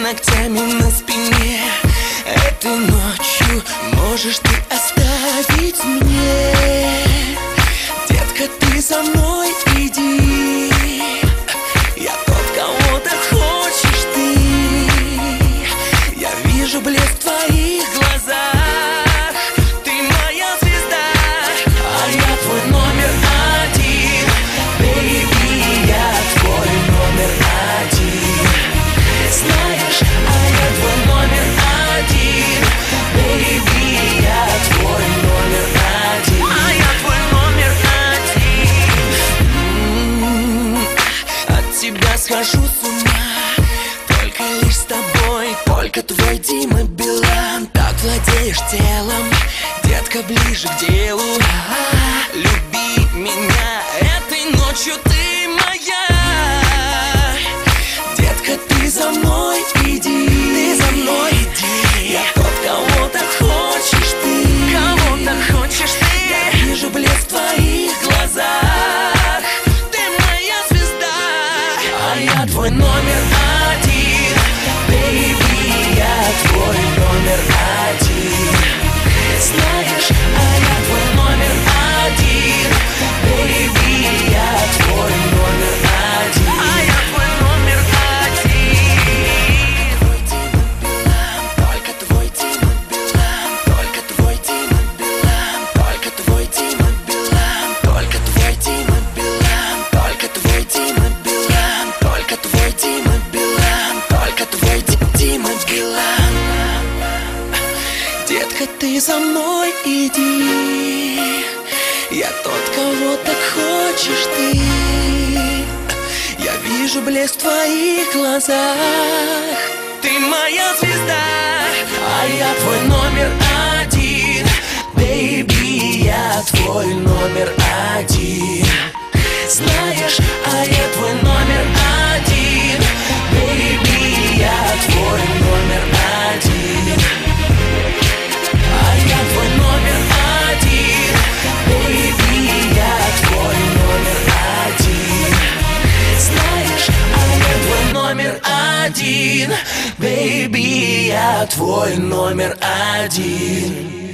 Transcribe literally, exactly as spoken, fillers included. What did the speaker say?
ногтями на спине. Этой ночью можешь ты оставить мне. Детка, ты за мной иди. Я тот, кого ты хочешь ты. Я вижу блеск в твоих глазах. Ты моя звезда, а я твой номер один. Бэйби, я твой номер один. Знаешь, а я твой номер один. Бэйби, я твой номер один. А я твой номер один. М-м-м, от тебя схожу с ума. Только лишь с тобой, только твой Дима Билан. Так владеешь телом, детка, ближе к делу. Люби меня, этой ночью ты моя. Детка, ты за мной иди. Ты за мной иди. Я тот, кого так хочешь ты. Кого так хочешь ты. Я вижу блеск в твоих глазах. Ты моя звезда, а я твой номер один. Бэйби, я твой номер один. Знаешь, а я твой номер один. Бэйби, я твой номер один. А я твой номер один. Только твой Дима Билан. Только твой Дима Билан. Только твой Дима Билан. Только твой Дима Билан. Только твой Дима Билан. Только твой Дима Билан. Только твой Дима Билан. Детка, ты за мной иди. Я тот, кого так хочешь ты. Я вижу блеск в твоих глазах. Ты моя звезда, а я твой номер один. Бэйби, я твой номер один. Знаешь, а я твой номер один. Бэйби, я твой номер один. А я твой номер один. Бэйби, я твой номер один. Знаешь, а я твой номер один. Бэйби, я твой номер один.